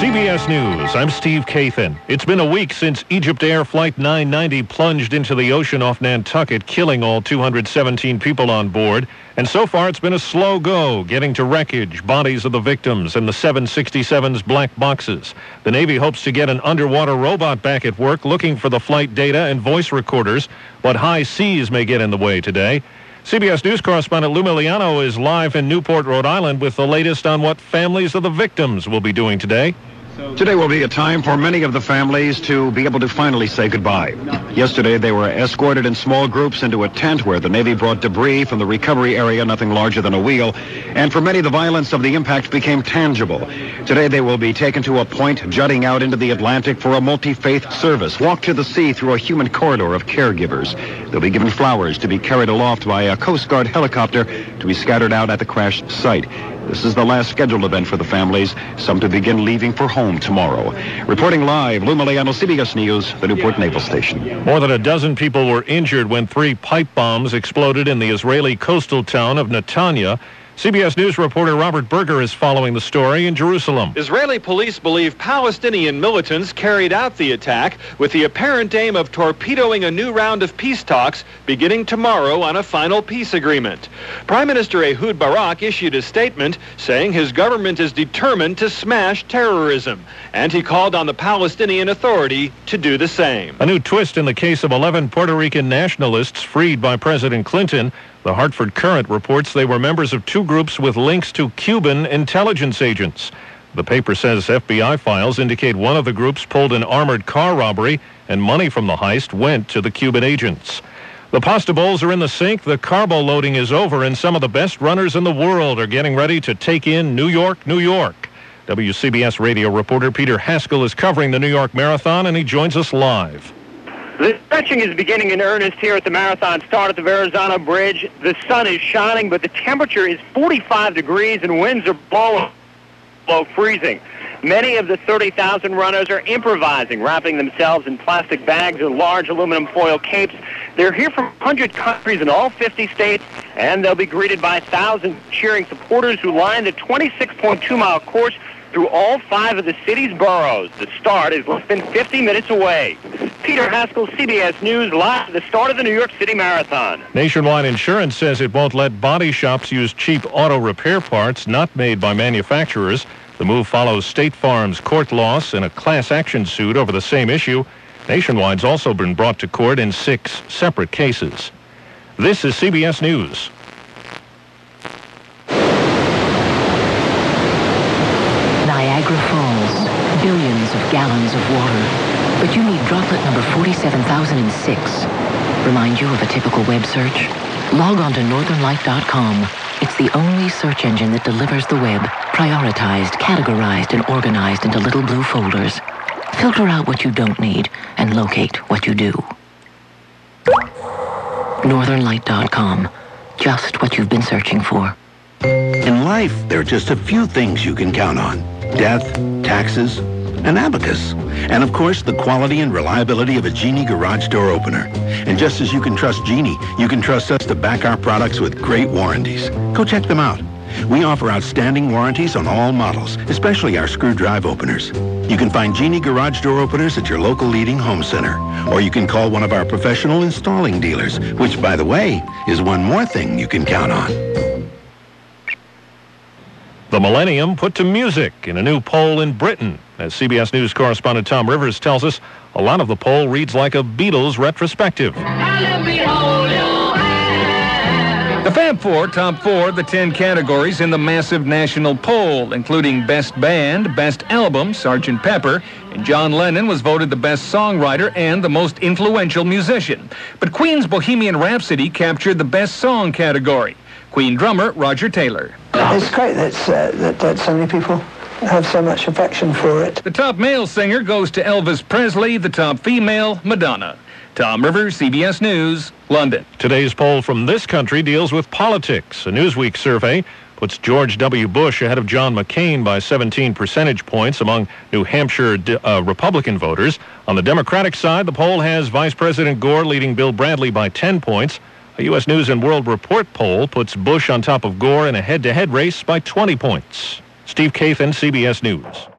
CBS News, I'm Steve Kathan. It's been a week since Egypt Air Flight 990 plunged into the ocean off Nantucket, killing all 217 people on board. And so far, it's been a slow go, getting to wreckage, bodies of the victims, and the 767's black boxes. The Navy hopes to get an underwater robot back at work, looking for the flight data and voice recorders, but high seas may get in the way today. CBS News correspondent Lou Miliano is live in Newport, Rhode Island with the latest on what families of the victims will be doing today. Today will be a time for many of the families to be able to finally say goodbye. Yesterday, they were escorted in small groups into a tent where the Navy brought debris from the recovery area, nothing larger than a wheel. And for many, the violence of the impact became tangible. Today, they will be taken to a point jutting out into the Atlantic for a multi-faith service, walk to the sea through a human corridor of caregivers. They'll be given flowers to be carried aloft by a Coast Guard helicopter to be scattered out at the crash site. This is the last scheduled event for the families, some to begin leaving for home tomorrow. Reporting live, Lou Miliano, CBS News, the Newport Naval Station. More than a dozen people were injured when 3 pipe bombs exploded in the Israeli coastal town of Netanya. CBS News reporter Robert Berger is following the story in Jerusalem. Israeli police believe Palestinian militants carried out the attack with the apparent aim of torpedoing a new round of peace talks beginning tomorrow on a final peace agreement. Prime Minister Ehud Barak issued a statement saying his government is determined to smash terrorism, and he called on the Palestinian Authority to do the same. A new twist in the case of 11 Puerto Rican nationalists freed by President Clinton. The Hartford Courant reports they were members of 2 groups with links to Cuban intelligence agents. The paper says FBI files indicate one of the groups pulled an armored car robbery and money from the heist went to the Cuban agents. The pasta bowls are in the sink, the carbo loading is over, and some of the best runners in the world are getting ready to take in New York, New York. WCBS radio reporter Peter Haskell is covering the New York Marathon, and he joins us live. The stretching is beginning in earnest here at the marathon start at the Verrazano Bridge. The sun is shining, but the temperature is 45 degrees and winds are blowing below freezing. Many of the 30,000 runners are improvising, wrapping themselves in plastic bags or large aluminum foil capes. They're here from 100 countries in all 50 states, and they'll be greeted by thousands of cheering supporters who line the 26.2-mile course through all 5 of the city's boroughs. The start is less than 50 minutes away. Peter Haskell, CBS News, live at the start of the New York City Marathon. Nationwide Insurance says it won't let body shops use cheap auto repair parts not made by manufacturers. The move follows State Farm's court loss in a class action suit over the same issue. Nationwide's also been brought to court in 6 separate cases. This is CBS News. Niagara Falls, billions of gallons of water. But you need droplet number 47,006. Remind you of a typical web search? Log on to northernlight.com. It's the only search engine that delivers the web, prioritized, categorized, and organized into little blue folders. Filter out what you don't need and locate what you do. northernlight.com. Just what you've been searching for. In life, there are just a few things you can count on. Death, taxes, an abacus, and of course the quality and reliability of a Genie garage door opener. And just as you can trust Genie, you can trust us to back our products with great warranties. Go check them out. We offer outstanding warranties on all models, especially our screw drive openers. You can find Genie garage door openers at your local leading home center, or you can call one of our professional installing dealers, which, by the way, is one more thing you can count on. The millennium put to music in a new poll in Britain. As CBS News correspondent Tom Rivers tells us, a lot of the poll reads like a Beatles retrospective. The Fab Four top 4 of the 10 categories in the massive national poll, including Best Band, Best Album, Sgt. Pepper, and John Lennon was voted the best songwriter and the most influential musician. But Queen's Bohemian Rhapsody captured the Best Song category. Queen drummer Roger Taylor. It's great that so many people have so much affection for it. The top male singer goes to Elvis Presley, the top female, Madonna. Tom Rivers, CBS News, London. Today's poll from this country deals with politics. A Newsweek survey puts George W. Bush ahead of John McCain by 17 percentage points among New Hampshire Republican voters. On the Democratic side, the poll has Vice President Gore leading Bill Bradley by 10 points. A U.S. News and World Report poll puts Bush on top of Gore in a head-to-head race by 20 points. Steve Kathan, CBS News.